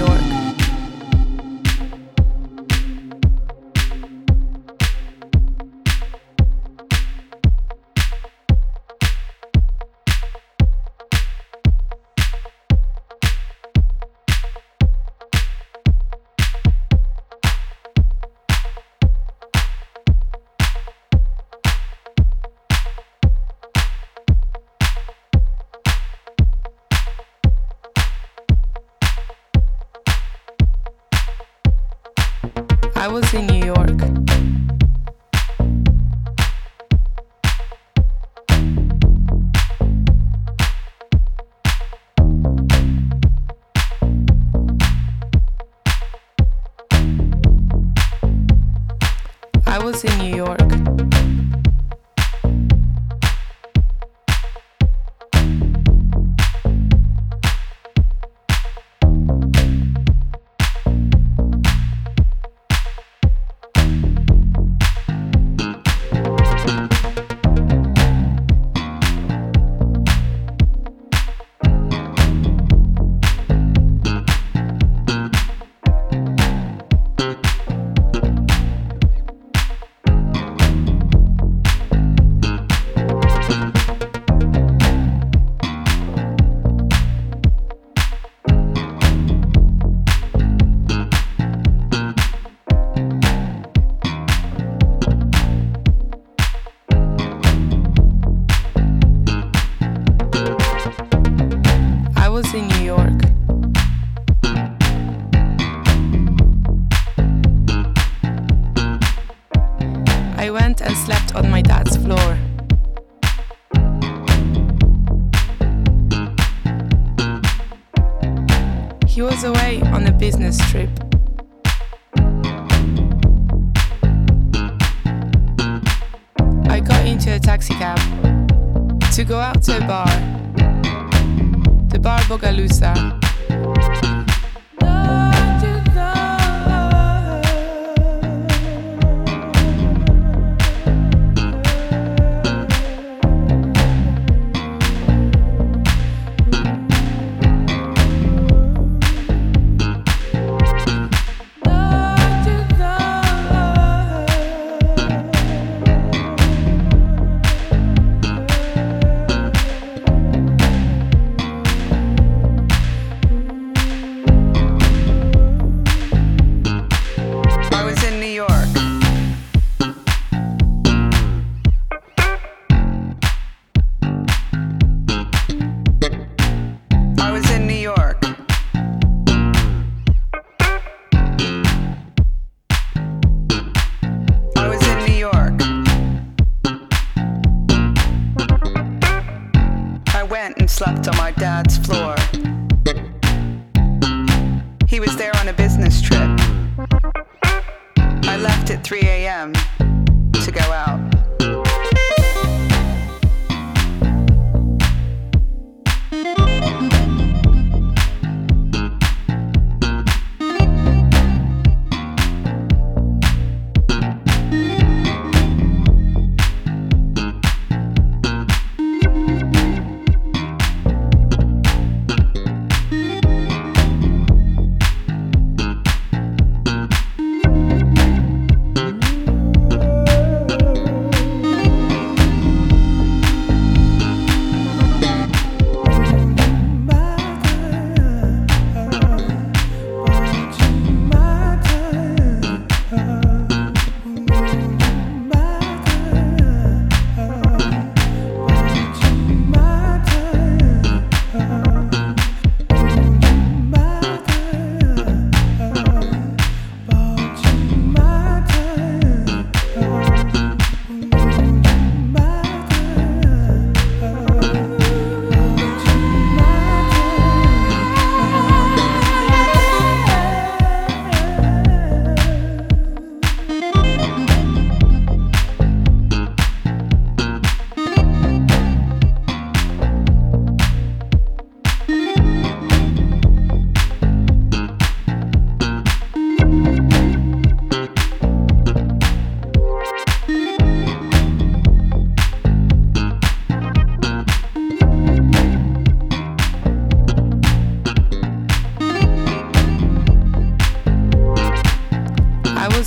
York. I was in New York. I was in New York. I was in New York. I went and slept on my dad's floor. He was away on a business trip. I got into a taxi cab to go out to a bar. The bar Bogalusa. And slept on my dad's floor. He was there on a business trip. I left at 3 a.m. to go out.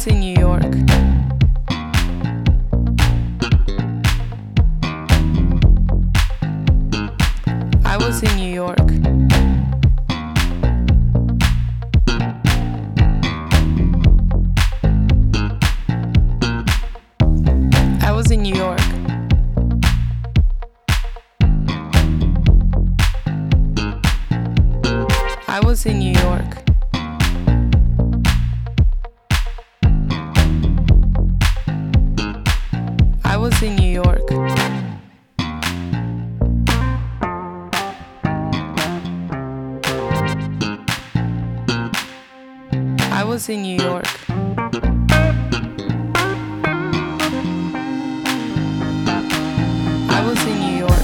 was in New York. I was in New York. I was in New York. I was in New York. I was in New York. I was in New York. I was in New York.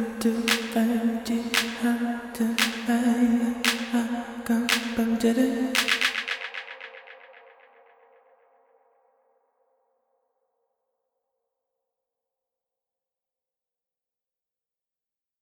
Did it?